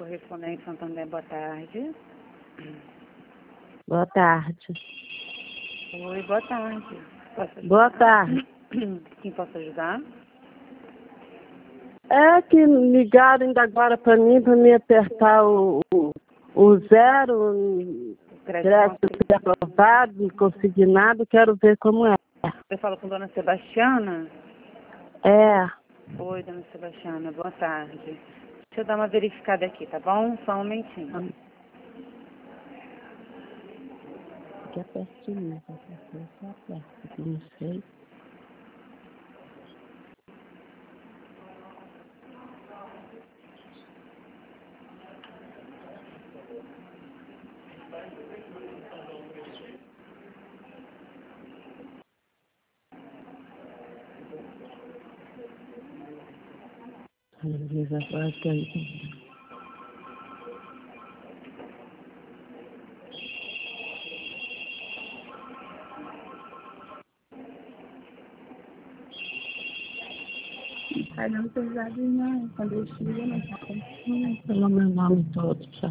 Correspondente Santander, boa tarde. Boa tarde. Oi, boa tarde. Boa tarde. Quem posso ajudar? É que ligaram ainda agora para mim me apertar o zero, crédito aprovado, não consegui nada, quero ver como é. Eu falo com Dona Sebastiana? É. Oi, Dona Sebastiana, boa tarde. Deixa eu dar uma verificada aqui, tá bom? Só um momentinho. Aqui é pertinho, só perto, não sei. Agora que eu... Ai, não pesado não, quando eu chego não tá acontecendo pelo meu nome todo, já.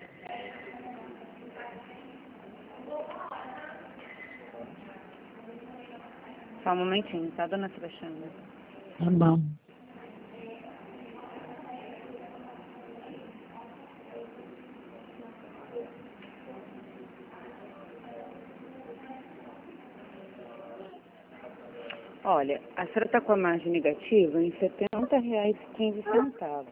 Só um momentinho, tá, Dona Sebastiana? Tá bom. Olha, a senhora está com a margem negativa em R$ 70,15.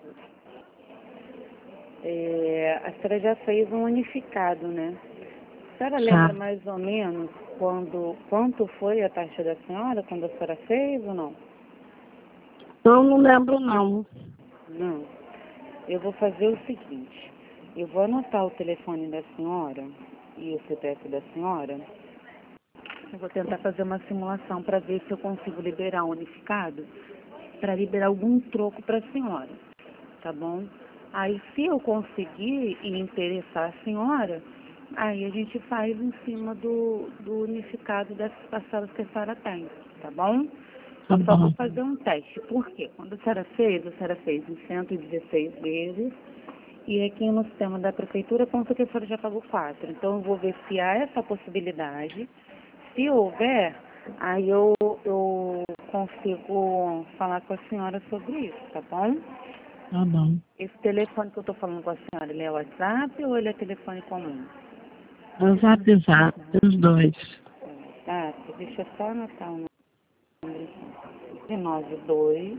A senhora já fez um unificado, né? A senhora lembra mais ou menos quanto foi a taxa da senhora quando a senhora fez ou não? Não lembro não. Não. Eu vou fazer o seguinte, eu vou anotar o telefone da senhora e o CPF da senhora. Eu vou tentar fazer uma simulação para ver se eu consigo liberar um unificado, para liberar algum troco para a senhora, tá bom? Aí, se eu conseguir e interessar a senhora, aí a gente faz em cima do unificado dessas parcelas que a senhora tem, tá bom? Eu só vou fazer um teste. Por quê? Quando a senhora fez em 116 vezes, e aqui no sistema da prefeitura consta que a senhora já pagou 4. Então, eu vou ver se há essa possibilidade. Se houver, aí eu consigo falar com a senhora sobre isso, tá bom? Tá bom. Esse telefone que eu estou falando com a senhora, ele é WhatsApp ou ele é telefone comum? Zap, os dois. Tá, deixa eu só anotar o número. 92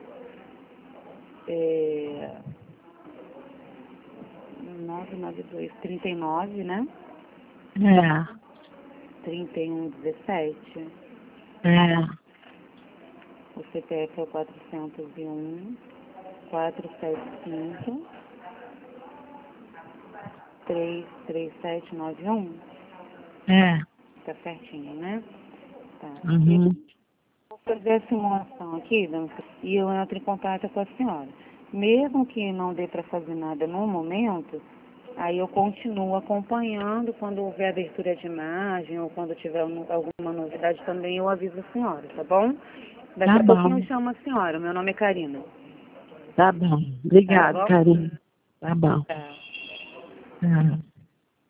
992 39, né? É. 3117. É. O CPF é o 401 475 33791. É. Tá certinho, né? Tá. Uhum. Vou fazer a simulação aqui, Dona, e eu entro em contato com a senhora. Mesmo que não dê para fazer nada no momento, aí eu continuo acompanhando. Quando houver abertura de imagem ou quando tiver alguma novidade também, eu aviso a senhora, tá bom? Daqui a pouquinho eu chamo a senhora. Meu nome é Karina. Tá bom. Obrigado, Tá bom? Karina. Tá bom. Tá. Tá.